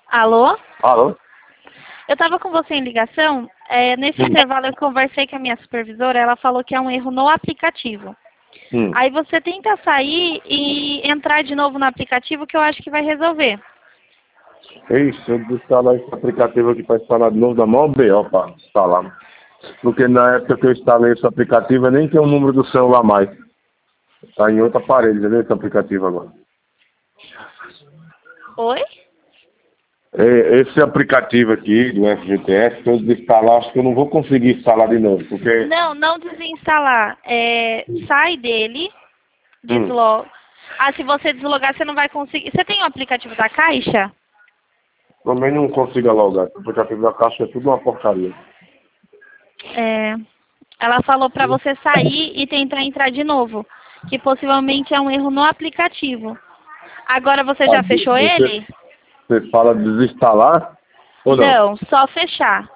Alô? Alô? Eu estava com você em ligação. Nesse intervalo eu conversei com a minha supervisora, ela falou que é um erro no aplicativo. Aí você tenta sair e entrar de novo no aplicativo que eu acho que vai resolver. Ixi, eu desinstalar esse aplicativo aqui para instalar de novo da mão B.O. para instalar. Porque na época que eu instalei esse aplicativo, eu nem tenho o número do celular mais. Está em outro aparelho, entendeu? Esse aplicativo agora. Oi? Esse aplicativo aqui do FGTS, se eu desinstalar, acho que eu não vou conseguir instalar de novo, porque... Não desinstalar. Sai dele, desloga. Se você deslogar, você não vai conseguir. Você tem o aplicativo da Caixa? Também não consigo logar. O aplicativo da Caixa é tudo uma porcaria. Ela falou para você sair e tentar entrar de novo, que possivelmente é um erro no aplicativo. Agora você já fechou ele? Você fala desinstalar ou não? Não, só fechar.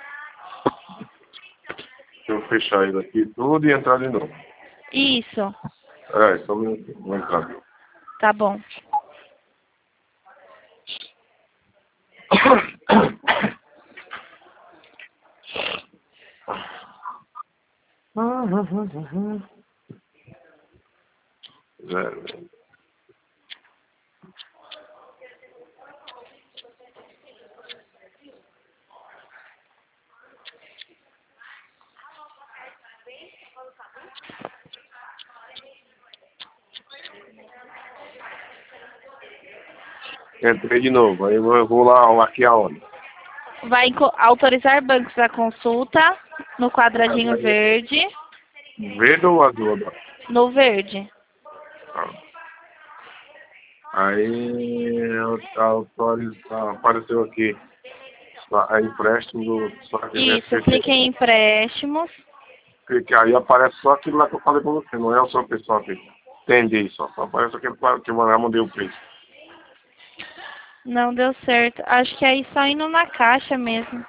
Deixa eu fechar ele aqui tudo e entrar de novo. Isso. Só um minutinho, vou entrar. Tá bom. Zero. Entrei de novo, aí eu vou lá aqui aonde? Vai autorizar bancos à consulta no quadradinho verde. Verde ou azul agora? No verde. Aí apareceu aqui a empréstimo do Isso, clique em empréstimos. Clique aí, aparece só aquilo lá que eu falei pra você, não é o seu pessoal aqui. Entendi, só aparece aquele que eu mandei o preço. Não deu certo. Acho que aí só indo na caixa mesmo.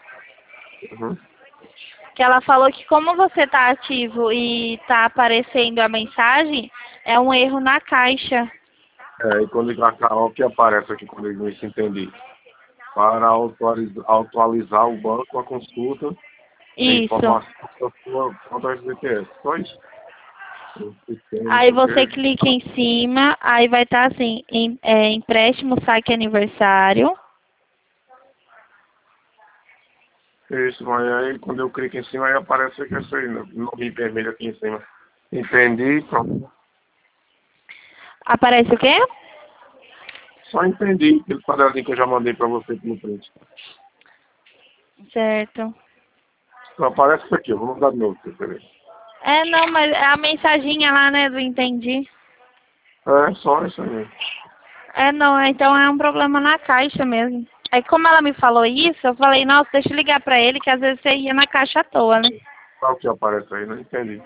Que ela falou que como você tá ativo e tá aparecendo a mensagem, é um erro na caixa. E quando o que aparece aqui quando eu entendi? Para atualizar o banco, a consulta, Isso. informação da sua conta FGTS. Só isso. Aí você clica em cima, aí vai estar assim, empréstimo, saque aniversário. Isso, mas aí quando eu clico em cima, aí aparece que esse nome vermelho aqui em cima. Entendi, pronto. Aparece o quê? Só entendi aquele quadradinho que eu já mandei para você no print. Certo. Só aparece isso aqui, eu vou mandar de novo pra você ver. Não, mas é a mensaginha lá, né, do entendi. Só isso aí. Não, então é um problema na caixa mesmo. Aí como ela me falou isso, eu falei, nossa, deixa eu ligar pra ele, que às vezes você ia na caixa à toa, né? Qual que aparece aí? Não entendi.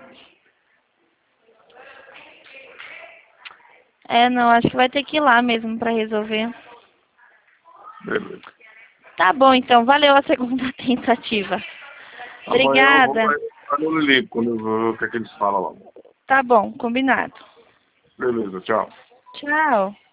Não, acho que vai ter que ir lá mesmo pra resolver. Beleza. Tá bom, então, valeu a segunda tentativa. Obrigada. Eu ligo quando eu ver o que é que eles falam lá. Tá bom, combinado. Beleza, tchau. Tchau.